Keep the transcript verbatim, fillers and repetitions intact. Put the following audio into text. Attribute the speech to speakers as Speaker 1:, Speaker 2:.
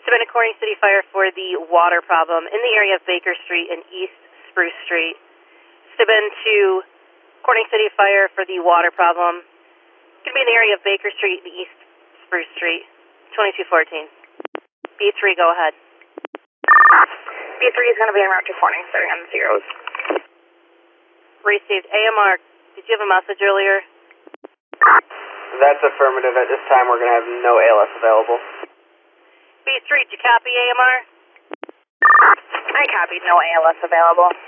Speaker 1: been a Corning City Fire for the water problem in the area of Baker Street and East Spruce Street. It's been to Corning City Fire for the water problem. It's going to be in the area of Baker Street and East Spruce Street, twenty-two fourteen. B three, go ahead.
Speaker 2: B three is going to be en route to Corning, starting on the zeros.
Speaker 1: Received. A M R, did you have a message earlier?
Speaker 3: That's affirmative. At this time, we're going to have no A L S available.
Speaker 1: B three, did you copy A M R?
Speaker 2: I copied, no A L S available.